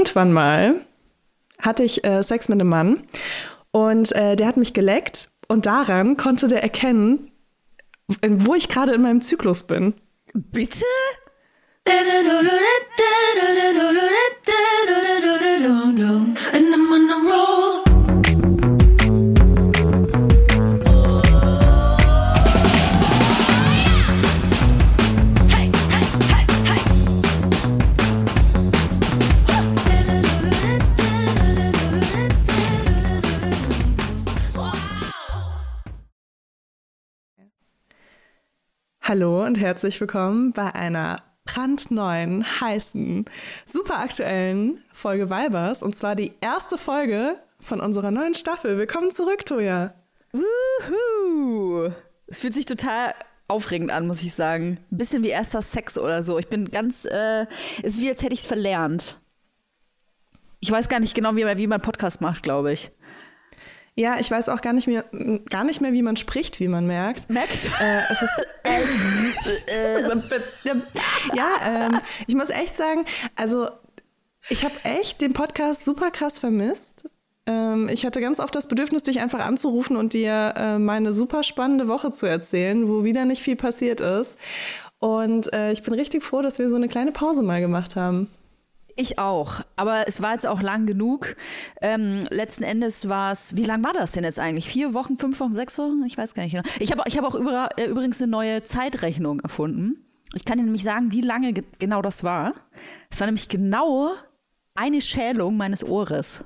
irgendwann mal hatte ich Sex mit einem Mann und der hat mich geleckt und daran konnte der erkennen, wo ich gerade in meinem Zyklus bin. Bitte? Hallo und herzlich willkommen bei einer brandneuen, heißen, super aktuellen Folge Weibers. Und zwar die erste Folge von unserer neuen Staffel. Willkommen zurück, Toja. Wuhu! Es fühlt sich total aufregend an, muss ich sagen. Ein bisschen wie erster Sex oder so. Ich bin ganz, es ist wie, als hätte ich es verlernt. Ich weiß gar nicht genau, wie man Podcast macht, glaube ich. Ja, ich weiß auch gar nicht mehr, wie man spricht, wie man merkt. Merkt? Es ist ich muss echt sagen, also ich habe echt den Podcast super krass vermisst. Ich hatte ganz oft das Bedürfnis, dich einfach anzurufen und dir meine super spannende Woche zu erzählen, wo wieder nicht viel passiert ist. Und ich bin richtig froh, dass wir so eine kleine Pause mal gemacht haben. Ich auch, aber es war jetzt auch lang genug. Letzten Endes war es, wie lang war das denn jetzt eigentlich? 4 Wochen, 5 Wochen, 6 Wochen? Ich weiß gar nicht genau. Ich hab auch übrigens eine neue Zeitrechnung erfunden. Ich kann dir nämlich sagen, wie lange genau das war. Es war nämlich genau eine Schälung meines Ohres.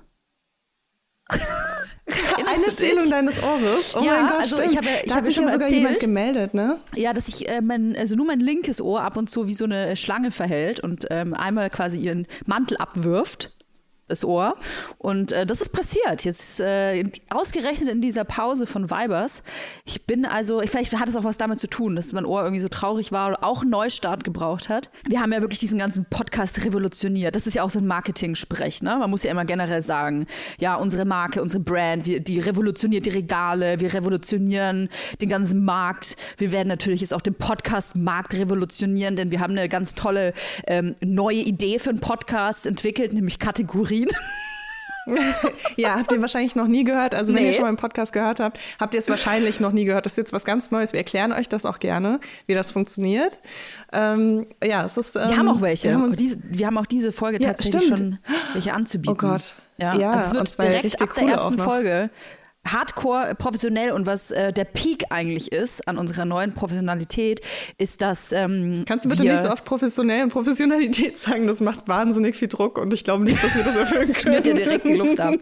Eine Schälung deines Ohres? Oh ja, mein Gott, also stimmt. Ich habe sich schon ja sogar erzählt, jemand gemeldet, ne? Ja, dass ich nur mein linkes Ohr ab und zu wie so eine Schlange verhält und einmal quasi ihren Mantel abwirft, das Ohr. Und das ist passiert. Jetzt ausgerechnet in dieser Pause von Weibers. Vielleicht hat es auch was damit zu tun, dass mein Ohr irgendwie so traurig war oder auch einen Neustart gebraucht hat. Wir haben ja wirklich diesen ganzen Podcast revolutioniert. Das ist ja auch so ein Marketing-Sprech, ne? Man muss ja immer generell sagen, ja, unsere Marke, unsere Brand, die revolutioniert die Regale, wir revolutionieren den ganzen Markt. Wir werden natürlich jetzt auch den Podcast-Markt revolutionieren, denn wir haben eine ganz tolle neue Idee für einen Podcast entwickelt, nämlich Kategorien. Ja, habt ihr wahrscheinlich noch nie gehört. Also wenn ihr schon mal einen Podcast gehört habt, habt ihr es wahrscheinlich noch nie gehört. Das ist jetzt was ganz Neues. Wir erklären euch das auch gerne, wie das funktioniert. Es ist. Wir haben auch welche. Wir haben auch diese Folge tatsächlich schon welche anzubieten. Oh Gott. Ja, also es wird direkt ab der ersten Folge hardcore professionell und was der Peak eigentlich ist an unserer neuen Professionalität, ist, dass Kannst du bitte nicht so oft professionell und Professionalität sagen? Das macht wahnsinnig viel Druck und ich glaube nicht, dass wir das erfüllen können. Schnürt dir direkt die Luft ab.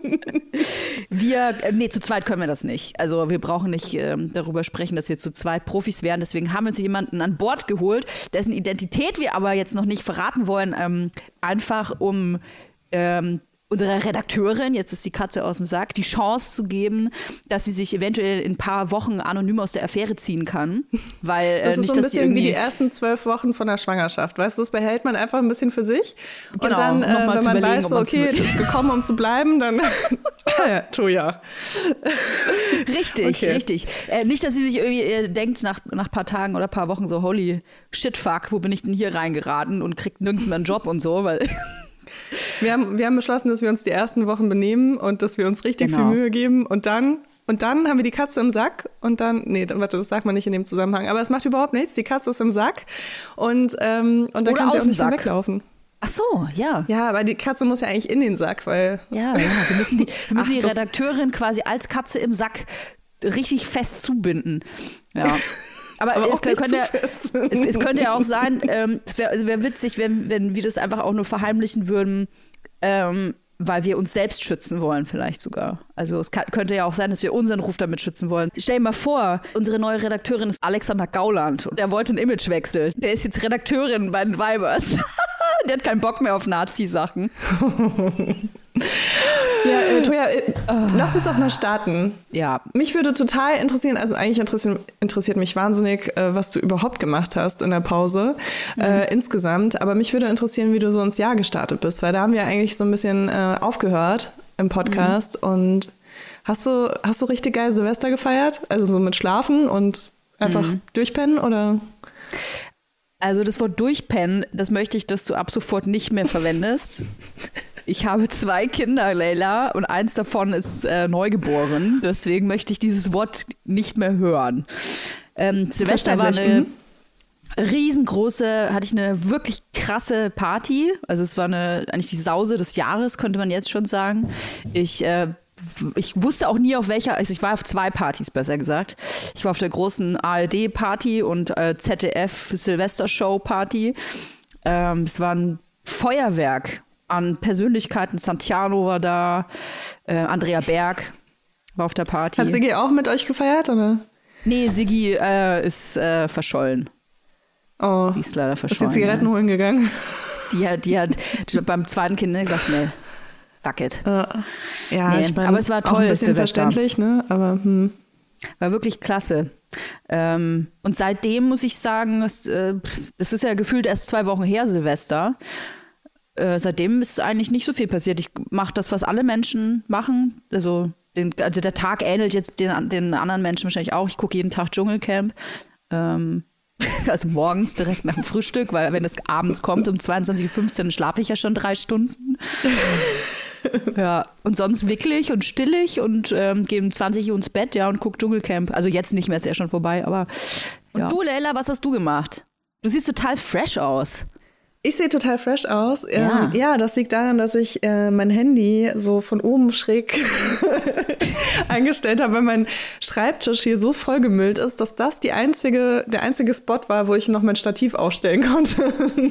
Zu zweit können wir das nicht. Also wir brauchen nicht darüber sprechen, dass wir zu zweit Profis werden. Deswegen haben wir uns jemanden an Bord geholt, dessen Identität wir aber jetzt noch nicht verraten wollen, einfach um unserer Redakteurin, jetzt ist die Katze aus dem Sack, die Chance zu geben, dass sie sich eventuell in ein paar Wochen anonym aus der Affäre ziehen kann. Weil, das ist nicht, so ein bisschen wie die ersten 12 Wochen von der Schwangerschaft. Weißt du, das behält man einfach ein bisschen für sich. Genau, und dann, wenn man weiß, okay, gekommen, um zu bleiben, dann Toja. Richtig. Nicht, dass sie sich irgendwie denkt, nach ein paar Tagen oder ein paar Wochen so, holy shit, fuck, wo bin ich denn hier reingeraten und kriegt nirgends mehr einen Job und so, weil Wir haben beschlossen, dass wir uns die ersten Wochen benehmen und dass wir uns richtig viel Mühe geben und dann haben wir die Katze im Sack und das sagt man nicht in dem Zusammenhang, aber es macht überhaupt nichts, die Katze ist im Sack und dann kann sie auch nicht mehr weglaufen. Ach so, ja. Ja, aber die Katze muss ja eigentlich in den Sack, weil... Ja, wir müssen die Redakteurin quasi als Katze im Sack richtig fest zubinden. Ja. Aber es könnte ja auch sein, es wär witzig, wenn wir das einfach auch nur verheimlichen würden, weil wir uns selbst schützen wollen vielleicht sogar. Also es könnte ja auch sein, dass wir unseren Ruf damit schützen wollen. Stell dir mal vor, unsere neue Redakteurin ist Alexander Gauland und der wollte einen Imagewechsel. Der ist jetzt Redakteurin bei den Weibers. Der hat keinen Bock mehr auf Nazi-Sachen. Ja, Toja, lass uns doch mal starten. Ja. Mich würde total interessieren, also eigentlich interessiert mich wahnsinnig, was du überhaupt gemacht hast in der Pause insgesamt. Aber mich würde interessieren, wie du so ins Jahr gestartet bist, weil da haben wir eigentlich so ein bisschen aufgehört im Podcast. Und hast du richtig geil Silvester gefeiert? Also so mit Schlafen und einfach durchpennen oder? Also das Wort durchpennen, das möchte ich, dass du ab sofort nicht mehr verwendest. Ich habe 2 Kinder, Leila, und eins davon ist neugeboren. Deswegen möchte ich dieses Wort nicht mehr hören. Silvester war eine riesengroße, hatte ich eine wirklich krasse Party. Also es war eigentlich die Sause des Jahres, könnte man jetzt schon sagen. Ich wusste auch nie auf welcher, also ich war auf 2 Partys, besser gesagt. Ich war auf der großen ARD-Party und ZDF-Silvester-Show-Party. Es war ein Feuerwerk an Persönlichkeiten. Santiano war da, Andrea Berg war auf der Party. Hat Siggi auch mit euch gefeiert, oder? Nee, Siggi ist verschollen. Oh, die ist leider verschollen. Ist die Zigaretten holen gegangen? Die hat beim zweiten Kind gesagt, nee, fuck it. Ja, nee, ich meine, aber es war toll, auch ein bisschen Silvester. verständlich, ne? Aber war wirklich klasse. Und seitdem muss ich sagen, das ist ja gefühlt erst 2 Wochen her, Silvester. Seitdem ist eigentlich nicht so viel passiert. Ich mache das, was alle Menschen machen. Also der Tag ähnelt jetzt den anderen Menschen wahrscheinlich auch. Ich gucke jeden Tag Dschungelcamp. Also morgens direkt nach dem Frühstück, weil wenn es abends kommt um 22:15 Uhr, schlafe ich ja schon 3 Stunden. Ja, und sonst wickelig und stillig und gehe um 20 Uhr ins Bett, ja, und gucke Dschungelcamp. Also jetzt nicht mehr, ist ja schon vorbei, aber ja. Und du, Leila, was hast du gemacht? Du siehst total fresh aus. Ich sehe total fresh aus. Ja, das liegt daran, dass ich mein Handy so von oben schräg eingestellt habe, weil mein Schreibtisch hier so vollgemüllt ist, dass das der einzige Spot war, wo ich noch mein Stativ aufstellen konnte.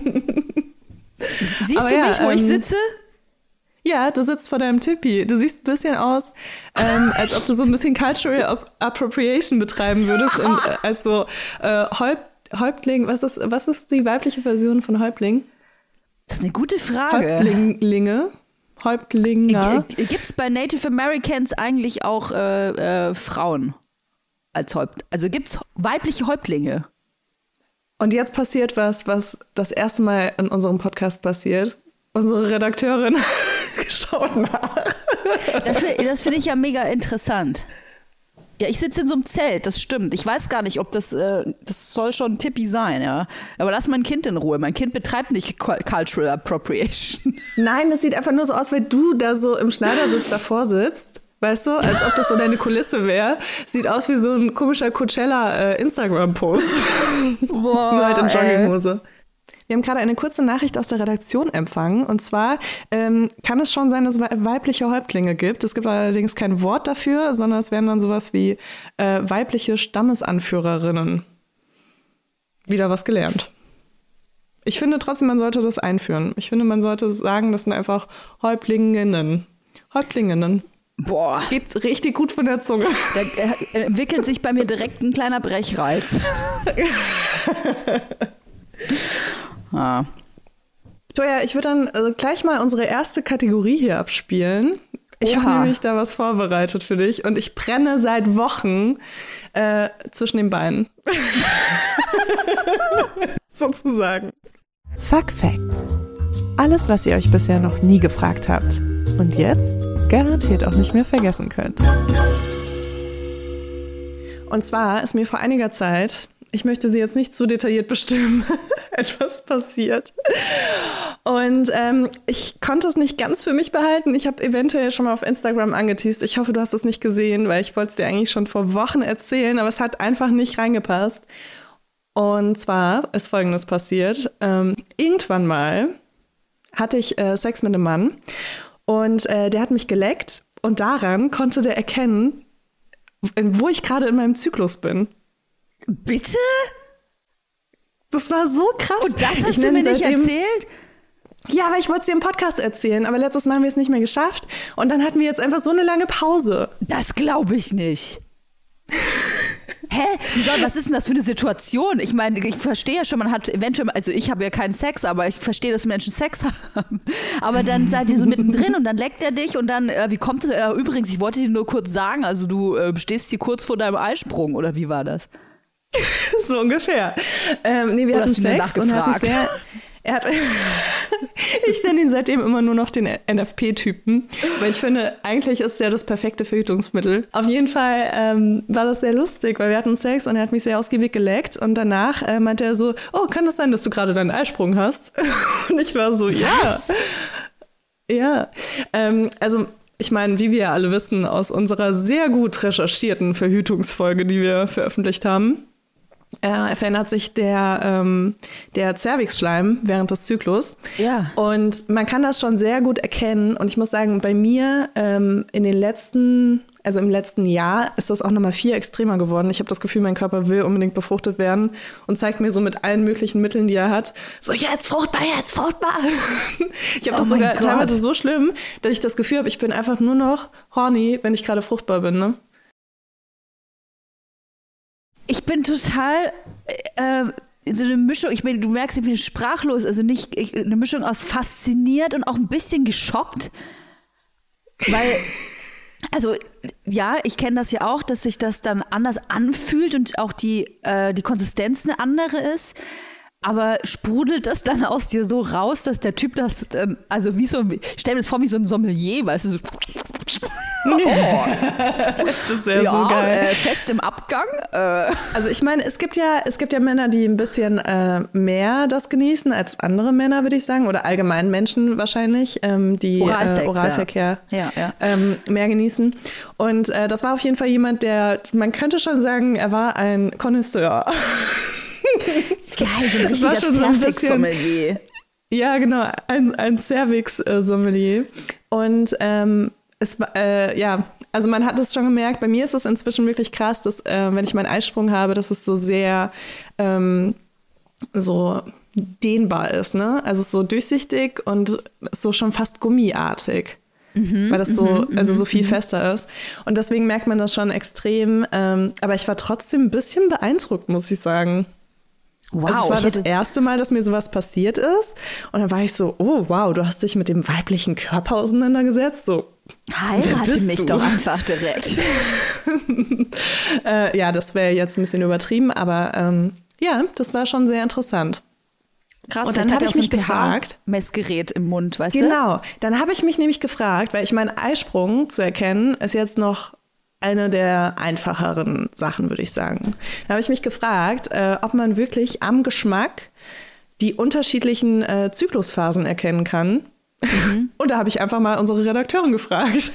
Siehst du mich, wo ich sitze? Ja, du sitzt vor deinem Tippi. Du siehst ein bisschen aus, als ob du so ein bisschen Cultural Appropriation betreiben würdest, als so Häuptling, was ist die weibliche Version von Häuptling? Das ist eine gute Frage. Häuptlinger. Gibt es bei Native Americans eigentlich auch Frauen als Häuptlinge? Also gibt es weibliche Häuptlinge? Und jetzt passiert was das erste Mal in unserem Podcast passiert. Unsere Redakteurin geschaut nach. Das finde ich ja mega interessant. Ja, ich sitze in so einem Zelt, das stimmt. Ich weiß gar nicht, ob das soll schon Tippi sein, ja. Aber lass mein Kind in Ruhe. Mein Kind betreibt nicht Cultural Appropriation. Nein, das sieht einfach nur so aus, weil du da so im Schneidersitz davor sitzt. Weißt du, als ob das so deine Kulisse wäre. Sieht aus wie so ein komischer Coachella-Instagram-Post. Boah, nur halt in Jogginghose. Wir haben gerade eine kurze Nachricht aus der Redaktion empfangen. Und zwar kann es schon sein, dass es weibliche Häuptlinge gibt. Es gibt allerdings kein Wort dafür, sondern es wären dann sowas wie weibliche Stammesanführerinnen. Wieder was gelernt. Ich finde trotzdem, man sollte das einführen. Ich finde, man sollte sagen, das sind einfach Häuptlinginnen. Häuptlinginnen. Boah. Geht richtig gut von der Zunge. Da entwickelt sich bei mir direkt ein kleiner Brechreiz. Toja, ich würde dann gleich mal unsere erste Kategorie hier abspielen. Ich habe nämlich da was vorbereitet für dich und ich brenne seit Wochen zwischen den Beinen. Sozusagen. Fuck Facts. Alles, was ihr euch bisher noch nie gefragt habt und jetzt garantiert auch nicht mehr vergessen könnt. Und zwar ist mir vor einiger Zeit, ich möchte sie jetzt nicht zu detailliert bestimmen, etwas passiert. Und ich konnte es nicht ganz für mich behalten. Ich habe eventuell schon mal auf Instagram angeteast. Ich hoffe, du hast es nicht gesehen, weil ich wollte es dir eigentlich schon vor Wochen erzählen, aber es hat einfach nicht reingepasst. Und zwar ist Folgendes passiert. Irgendwann mal hatte ich Sex mit einem Mann und der hat mich geleckt und daran konnte der erkennen, wo ich gerade in meinem Zyklus bin. Bitte? Das war so krass. Und das hast du mir nicht erzählt? Ja, aber ich wollte es dir im Podcast erzählen, aber letztes Mal haben wir es nicht mehr geschafft. Und dann hatten wir jetzt einfach so eine lange Pause. Das glaube ich nicht. Hä? Was ist denn das für eine Situation? Ich meine, ich verstehe ja schon, man hat eventuell, also ich habe ja keinen Sex, aber ich verstehe, dass Menschen Sex haben. Aber dann seid ihr so mittendrin und dann leckt er dich und dann, wie kommt es? Übrigens, ich wollte dir nur kurz sagen, also du stehst hier kurz vor deinem Eisprung, oder wie war das? So ungefähr. Nee, wir hatten Sex und ich nenne ihn seitdem immer nur noch den NFP-Typen, weil ich finde, eigentlich ist der das perfekte Verhütungsmittel. Auf jeden Fall war das sehr lustig, weil wir hatten Sex und er hat mich sehr ausgiebig geleckt und danach meinte er so, oh, kann das sein, dass du gerade deinen Eisprung hast? Und ich war so, ja. Ja, also ich meine, wie wir ja alle wissen, aus unserer sehr gut recherchierten Verhütungsfolge, die wir veröffentlicht haben, verändert sich der Zervixschleim während des Zyklus. Ja. Und man kann das schon sehr gut erkennen. Und ich muss sagen, bei mir im letzten Jahr ist das auch nochmal viel extremer geworden. Ich habe das Gefühl, mein Körper will unbedingt befruchtet werden und zeigt mir so mit allen möglichen Mitteln, die er hat, so jetzt fruchtbar, jetzt fruchtbar. Ich habe das sogar teilweise so schlimm, dass ich das Gefühl habe, ich bin einfach nur noch horny, wenn ich gerade fruchtbar bin, ne? Ich bin total so eine Mischung, du merkst, ich bin sprachlos, also eine Mischung aus fasziniert und auch ein bisschen geschockt, weil, also ja, ich kenne das ja auch, dass sich das dann anders anfühlt und auch die Konsistenz eine andere ist, aber sprudelt das dann aus dir so raus, dass der Typ das, also stell mir das vor wie so ein Sommelier, weißt du, so oh. Das wäre so geil. Fest im Abgang. Also ich meine, es gibt ja Männer, die ein bisschen mehr das genießen als andere Männer, würde ich sagen. Oder allgemein Menschen wahrscheinlich, die Oralverkehr mehr genießen. Und das war auf jeden Fall jemand, man könnte schon sagen, er war ein Connoisseur. Geil, so ein richtiger Cervix-Sommelier. Ja, genau, ein Cervix-Sommelier. Und also man hat es schon gemerkt, bei mir ist es inzwischen wirklich krass, dass wenn ich meinen Eisprung habe, dass es so sehr so dehnbar ist, ne? Also so durchsichtig und so schon fast gummiartig. Weil das so viel fester ist. Und deswegen merkt man das schon extrem. Aber ich war trotzdem ein bisschen beeindruckt, muss ich sagen. Wow, also es war das erste Mal, dass mir sowas passiert ist. Und dann war ich so, oh wow, du hast dich mit dem weiblichen Körper auseinandergesetzt. So, heirate mich doch einfach direkt. Ja, das wäre jetzt ein bisschen übertrieben, aber ja, das war schon sehr interessant. Krass, und dann habe ich mich gefragt, Messgerät im Mund, weißt du? Genau, dann habe ich mich nämlich gefragt, weil ich meine, Eisprung zu erkennen ist jetzt noch eine der einfacheren Sachen, würde ich sagen. Da habe ich mich gefragt, ob man wirklich am Geschmack die unterschiedlichen Zyklusphasen erkennen kann. Und da habe ich einfach mal unsere Redakteurin gefragt.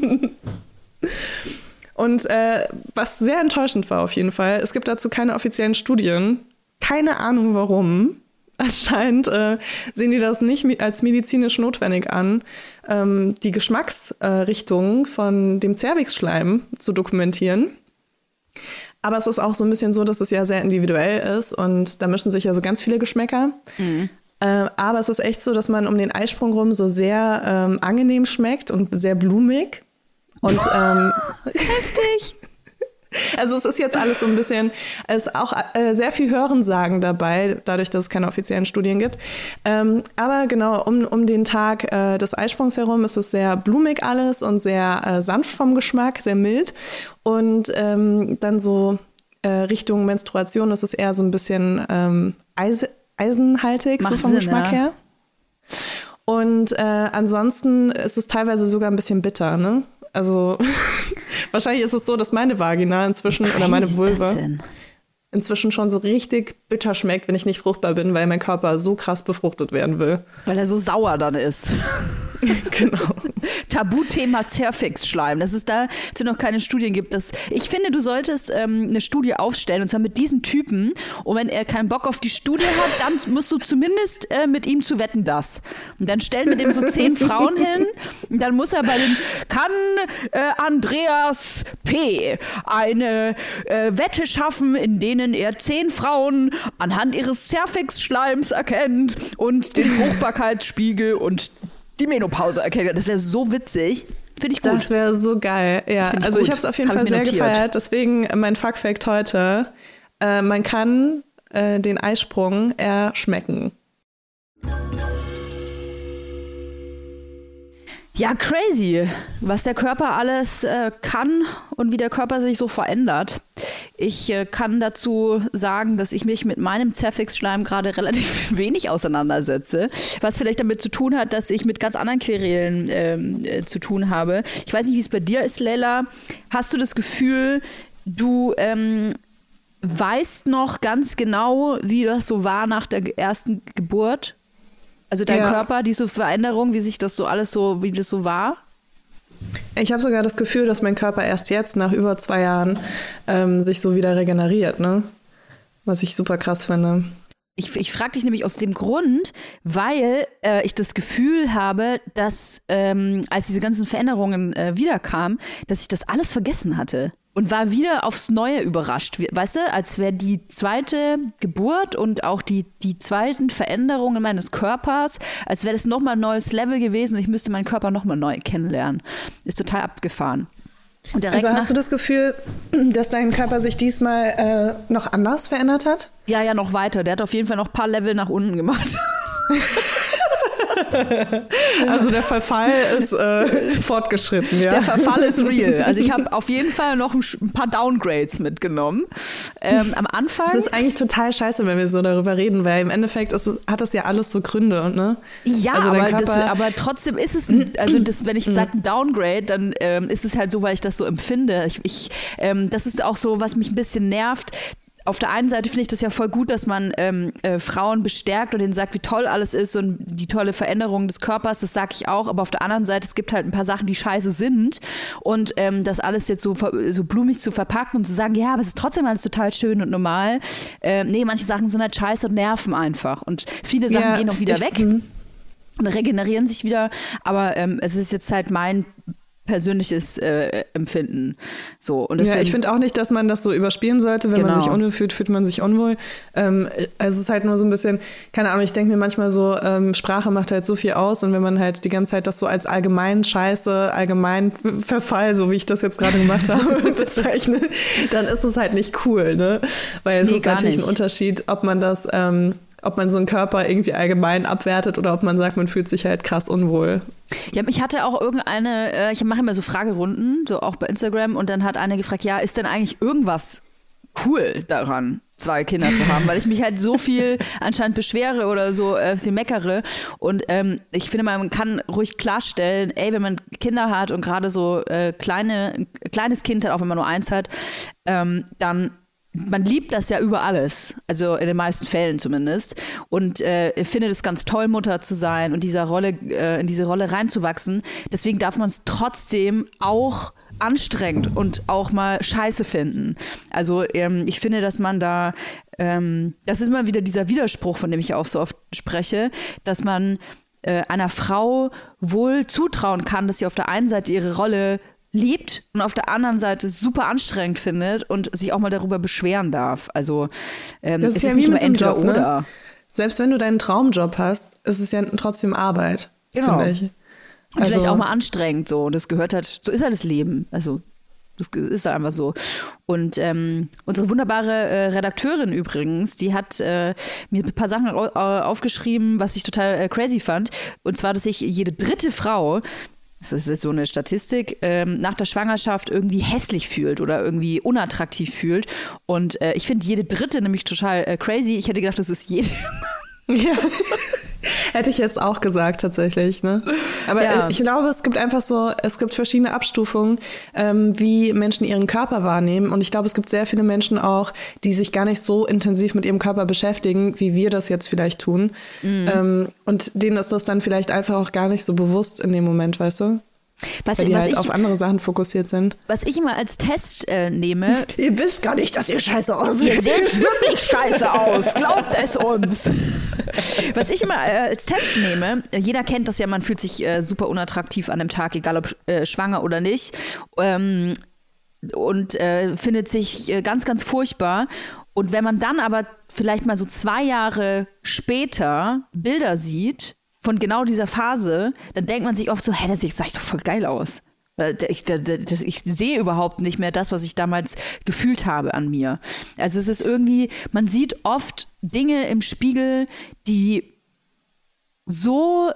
Und was sehr enttäuschend war auf jeden Fall, es gibt dazu keine offiziellen Studien. Keine Ahnung warum. Anscheinend sehen die das nicht als medizinisch notwendig an, die Geschmacksrichtung von dem Zervixschleim zu dokumentieren. Aber es ist auch so ein bisschen so, dass es ja sehr individuell ist und da mischen sich ja so ganz viele Geschmäcker. Aber es ist echt so, dass man um den Eisprung rum so sehr angenehm schmeckt und sehr blumig. Und heftig. Also es ist jetzt alles so ein bisschen, es ist auch sehr viel Hörensagen dabei, dadurch, dass es keine offiziellen Studien gibt. Aber genau, um den Tag des Eisprungs herum ist es sehr blumig alles und sehr sanft vom Geschmack, sehr mild. Und dann so Richtung Menstruation ist es eher so ein bisschen eisenhaltig, Macht so vom Sinn, Geschmack her. Und ansonsten ist es teilweise sogar ein bisschen bitter, ne? Also wahrscheinlich ist es so, dass meine Vagina inzwischen oder meine Vulva inzwischen schon so richtig bitter schmeckt, wenn ich nicht fruchtbar bin, weil mein Körper so krass befruchtet werden will. Weil er so sauer dann ist. Genau. Tabuthema Zervixschleim, dass es dazu noch keine Studien gibt. Ich finde, du solltest eine Studie aufstellen, und zwar mit diesem Typen. Und wenn er keinen Bock auf die Studie hat, dann musst du zumindest mit ihm zu Wetten, das. Und dann stellen wir dem so 10 Frauen hin. Und dann muss er kann Andreas P. eine Wette schaffen, in denen er 10 Frauen anhand ihres Zervixschleims erkennt und den Fruchtbarkeitsspiegel und die Menopause erkennen. Das wäre so witzig. Finde ich gut. Das wäre so geil. Ja, also ich habe es auf jeden Fall sehr gefeiert. Deswegen mein Fun-Fact heute. Man kann den Eisprung erschmecken. Ja, crazy, was der Körper alles kann und wie der Körper sich so verändert. Ich kann dazu sagen, dass ich mich mit meinem Zervixschleim gerade relativ wenig auseinandersetze, was vielleicht damit zu tun hat, dass ich mit ganz anderen Querelen zu tun habe. Ich weiß nicht, wie es bei dir ist, Leila. Hast du das Gefühl, du weißt noch ganz genau, wie das so war nach der ersten Geburt? Also dein Körper, diese Veränderung, wie sich das so alles so, wie das so war? Ich habe sogar das Gefühl, dass mein Körper erst jetzt, nach über 2 Jahren, sich so wieder regeneriert, ne? Was ich super krass finde. Ich frage dich nämlich aus dem Grund, weil ich das Gefühl habe, dass als diese ganzen Veränderungen wiederkamen, dass ich das alles vergessen hatte. Und war wieder aufs Neue überrascht. Weißt du, als wäre die zweite Geburt und auch die zweiten Veränderungen meines Körpers, als wäre das nochmal ein neues Level gewesen und ich müsste meinen Körper nochmal neu kennenlernen. Ist total abgefahren. Und also hast du das Gefühl, dass dein Körper sich diesmal noch anders verändert hat? Ja, noch weiter. Der hat auf jeden Fall noch ein paar Level nach unten gemacht. Also der Verfall ist fortgeschritten, ja. Der Verfall ist real. Also ich habe auf jeden Fall noch ein paar Downgrades mitgenommen. Am Anfang. Es ist eigentlich total scheiße, wenn wir so darüber reden, weil im Endeffekt hat das ja alles so Gründe, ne? Ja, also aber trotzdem ist es, wenn ich sage ein Downgrade, dann ist es halt so, weil ich das so empfinde. Das ist auch so, was mich ein bisschen nervt. Auf der einen Seite finde ich das ja voll gut, dass man Frauen bestärkt und denen sagt, wie toll alles ist und die tolle Veränderung des Körpers, das sage ich auch. Aber auf der anderen Seite, es gibt halt ein paar Sachen, die scheiße sind. Und das alles jetzt so blumig zu verpacken und zu sagen, ja, aber es ist trotzdem alles total schön und normal. Nee, manche Sachen sind halt scheiße und nerven einfach. Und viele Sachen gehen auch wieder weg und regenerieren sich wieder. Aber es ist jetzt halt mein persönliches Empfinden. So, und das ich finde auch nicht, dass man das so überspielen sollte. Wenn man sich unwohl fühlt, fühlt man sich unwohl. Also es ist halt nur so ein bisschen, keine Ahnung, ich denke mir manchmal so, Sprache macht halt so viel aus und wenn man halt die ganze Zeit das so als allgemein Scheiße, allgemein Verfall, so wie ich das jetzt gerade gemacht habe, bezeichne, dann ist es halt nicht cool, ne? Weil es ist natürlich ein Unterschied, ob man das ob man so einen Körper irgendwie allgemein abwertet oder ob man sagt, man fühlt sich halt krass unwohl. Ja, ich hatte auch ich mache immer so Fragerunden, so auch bei Instagram, und dann hat eine gefragt, ja, ist denn eigentlich irgendwas cool daran, 2 Kinder zu haben? Weil ich mich halt so viel anscheinend beschwere oder so viel meckere. Und ich finde, man kann ruhig klarstellen, wenn man Kinder hat und gerade so ein kleines Kind hat, auch wenn man nur eins hat, dann man liebt das ja über alles, also in den meisten Fällen zumindest, und findet es ganz toll, Mutter zu sein und in diese Rolle reinzuwachsen. Deswegen darf man es trotzdem auch anstrengend und auch mal scheiße finden. Also ich finde, dass man da, das ist immer wieder dieser Widerspruch, von dem ich auch so oft spreche, dass man einer Frau wohl zutrauen kann, dass sie auf der einen Seite ihre Rolle liebt und auf der anderen Seite super anstrengend findet und sich auch mal darüber beschweren darf. Also das ist ja nicht wie nur entweder Job, ne? oder. Selbst wenn du deinen Traumjob hast, ist es ja trotzdem Arbeit, finde ich. Und vielleicht auch mal anstrengend so. Das gehört halt, so ist halt das Leben. Also das ist halt einfach so. Und unsere wunderbare Redakteurin übrigens, die hat mir ein paar Sachen aufgeschrieben, was ich total crazy fand. Und zwar, dass sich jede 3. Frau, das ist so eine Statistik, nach der Schwangerschaft irgendwie hässlich fühlt oder irgendwie unattraktiv fühlt. Und ich finde jede 3. nämlich total crazy. Ich hätte gedacht, das ist jede. Ja, hätte ich jetzt auch gesagt tatsächlich, ne? Aber ich glaube, es gibt verschiedene Abstufungen, wie Menschen ihren Körper wahrnehmen, und ich glaube, es gibt sehr viele Menschen auch, die sich gar nicht so intensiv mit ihrem Körper beschäftigen, wie wir das jetzt vielleicht tun. Und denen ist das dann vielleicht einfach auch gar nicht so bewusst in dem Moment, weißt du? Weil die halt auf andere Sachen fokussiert sind. Was ich immer als Test nehme. Ihr wisst gar nicht, dass ihr scheiße Ihr aussieht. seht wirklich scheiße aus. Glaubt es uns. Was ich immer als Test nehme, jeder kennt das ja, man fühlt sich super unattraktiv an dem Tag, egal ob schwanger oder nicht. Und findet sich ganz, ganz furchtbar. Und wenn man dann aber vielleicht mal so 2 Jahre später Bilder sieht, von genau dieser Phase, dann denkt man sich oft so, das sah ich doch voll geil aus. Ich sehe überhaupt nicht mehr das, was ich damals gefühlt habe an mir. Also es ist irgendwie, man sieht oft Dinge im Spiegel, die so